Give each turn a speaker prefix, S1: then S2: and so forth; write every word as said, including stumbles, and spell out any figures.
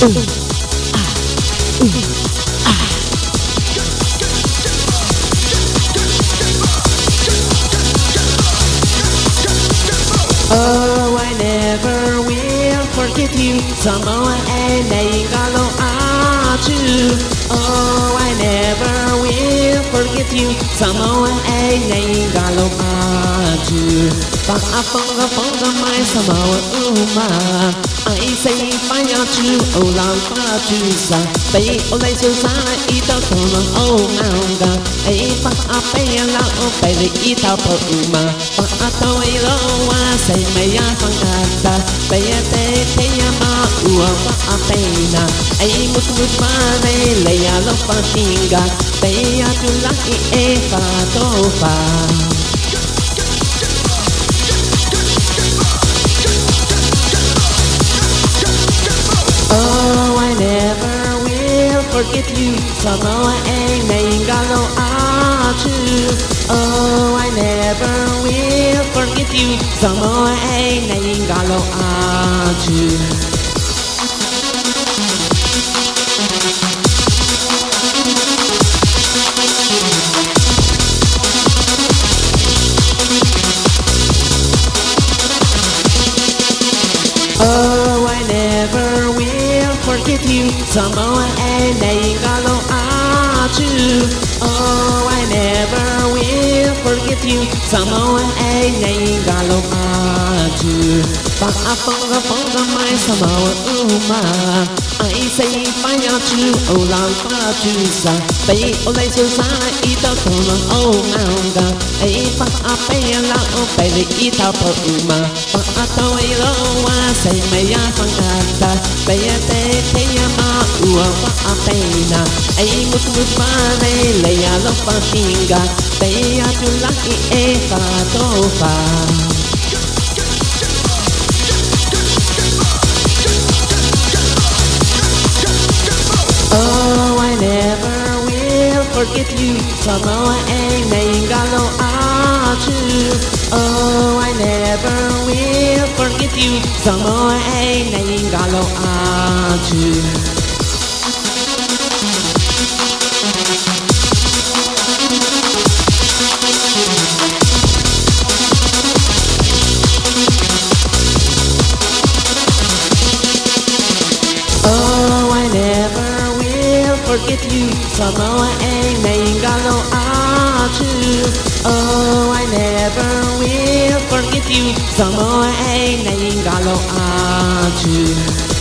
S1: Oh, I never will forget you. Samoa e nei galo atu. Oh, I never will forget you. Samoa e nei galo atu. Pa afonga fonga mai Samoa uma. Ai sei fai atu o lau atu sa. Bei o lei su sa I tau tono o maunga. Ai pa ape la o pele I tau po uma. Pa atau I loa sei mea fangata. Bei te te ama ua pa apena. Ai mut mut mare leia lo patinga. Bei atu laki e fa tofa. Oh, I never will forget you. Samoa e nei galo atu. Oh, I never will forget you. Samoa e nei galo atu. Oh, I never will forget you. Samoa e nei galo atu. Oh, I never will forget you. Samoa e nei galo atu. Pa afonga fonga mai Samoa uma. Ai sei fai atu o lau atu sa. Bei o lei su sa I tau tono o maunga. Ai pa ape la o pele I tau po uma. Pa atau I loa sei mea fangata. Bei te te ama ua pa apena. Ai mut mut mare leia lo patinga. Bei atu laki e fa tofa. Oh, I never will forget you. Samoa e nei galo atu. Oh, I never will forget you. Samoa e nei galo atu. Oh, I never will forget you. Samoa e nei galo atu. Oh, I never will forget you. Samoa e nei galo atu.